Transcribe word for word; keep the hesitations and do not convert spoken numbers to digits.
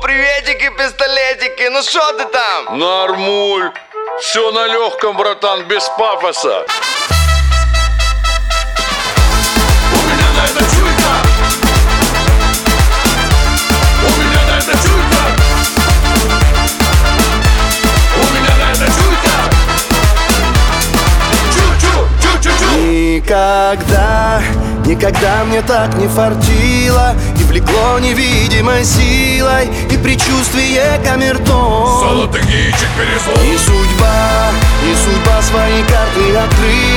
приветики, пистолетики, ну шо ты там? Нормуль. Все на легком, братан, без пафоса. У меня на это чуйка. У меня на это чуйка. У меня на это чуйка. Чу-чу, чу-чу-чу. Никогда, никогда мне так не фартило, и влекло невидимой силой, и предчувствие камертон. Золотых яичек перезвон. И судьба, и судьба свои карты открыла.